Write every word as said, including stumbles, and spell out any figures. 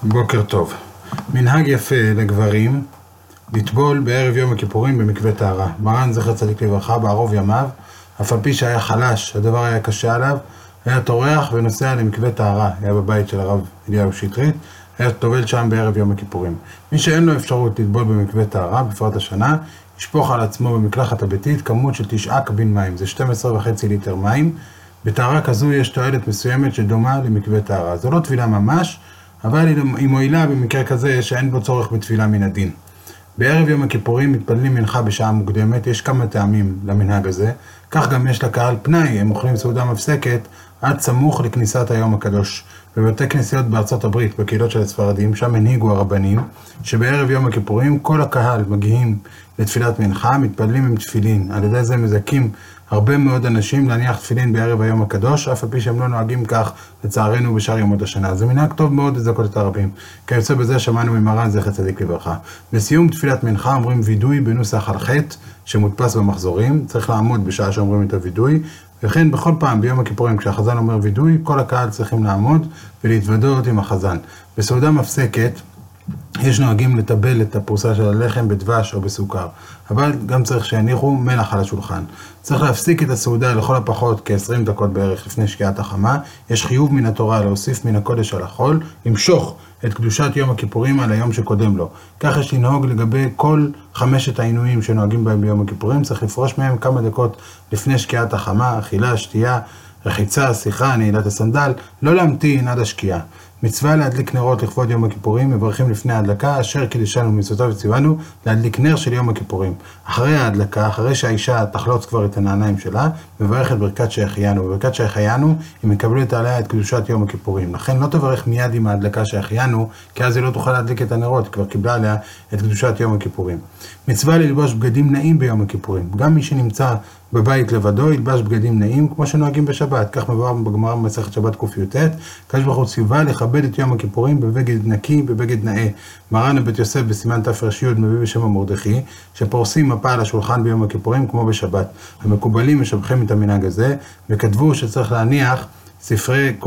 בוקר טוב. מנהג יפה לגברים לטבול בערב יום הכיפורים במקווה טהרה. מרן זכר צדיק לברכה בערוב ימיו, אף על פי שהיה חלש, הדבר היה קשה עליו, היה טורח ונוסע למקווה טהרה, היה בבית של הרב אליהו שטרית, היה טובל שם בערב יום הכיפורים. מי שאין לו אפשרות לטבול במקווה טהרה, בפרט השנה, ישפוך על עצמו במקלחת הביתית כמות של תשעה קבין מים, זה שתים עשרה וחצי ליטר מים. בטהרה כזו יש תועלת מסוימת שדומה למקווה טהרה. זו לא תפילה ממש, אבל היא מועילה במקרה כזה שאין בו צורך בתפילה מן הדין. בערב יום הכיפורים מתפללים מנחה בשעה מוקדמת, יש כמה טעמים למנהג הזה, כך גם יש לקהל פנאי, הם אוכלים סעודה מפסקת עד סמוך לכניסת היום הקדוש. בבתי כנסיות בארצות הברית, בקהילות של הספרדים, שם הנהיגו הרבנים, שבערב יום הכיפורים כל הקהל מגיעים לתפילת מנחה, מתפללים עם תפילין, על ידי זה מזכים הרבה מאוד אנשים להניח תפילין בערב היום הקדוש, אף על פי שהם לא נוהגים כך לצערנו בשאר ימות השנה. זה מנהג טוב מאוד לזכות את הרבים. כיוצא בזה שמענו ממרן זכר צדיק לברכה. בסיום תפילת מנחה אומרים וידוי בנוסח על חטא שמודפס במחזורים, צריך לעמוד בשעה שאומרים את הוידוי, וכן בכל פעם ביום הכיפורים כשהחזן אומר וידוי, כל הקהל צריכים לעמוד ולהתוודות עם החזן. בסעודה מפסקת יש נוהגים לטבל את הפרוסה של הלחם בדבש או בסוכר, אבל גם צריך שיניחו מלח על השולחן. צריך להפסיק את הסעודה לכל הפחות כ-עשרים דקות בערך לפני שקיעת החמה. יש חיוב מן התורה להוסיף מן הקודש על החול, למשוך את קדושת יום הכיפורים על היום שקודם לו. כך יש לנהוג לגבי כל חמשת העינויים שנוהגים בהם ביום הכיפורים, צריך לפרוש מהם כמה דקות לפני שקיעת החמה, אכילה, שתייה, רחיצה, שיחה, נעילת הסנדל, לא להמתין עד השקיעה. מצווה להדליק נרות לכבוד יום הכיפורים, מברכים לפני ההדלקה, אשר קידשנו ומצוותיו וציוונו להדליק נר של יום הכיפורים. אחרי ההדלקה, אחרי שהאישה תחלוץ כבר את העיניים שלה, מברכת ברכת שהחיינו. בברכת שהחיינו היא מקבלת עליה את קדושת יום הכיפורים. לכן לא תברך מיד עם ההדלקה שהחיינו, כי אז היא לא תוכל להדליק את הנרות, היא כבר קיבלה עליה את קדושת יום הכיפורים. מצווה ללבוש בגדים נעים ביום הכיפורים. גם מי שנמצא בבית לבדו ילבש בגדים נעים כמו שנוהגים בשבת. כך מבואר בגמרא במסכת שבת קי"ט, הקדוש ברוך הוא ציווה לכבד את יום הכיפורים בבגד נקי, בבגד נאה. מרן הבית יוסף בסימן תר"י מביא בשם המרדכי שפורסים מפה על השולחן ביום הכיפורים כמו בשבת. המקובלים משבחים את המנהג הזה וכתבו שצריך להניח ספרי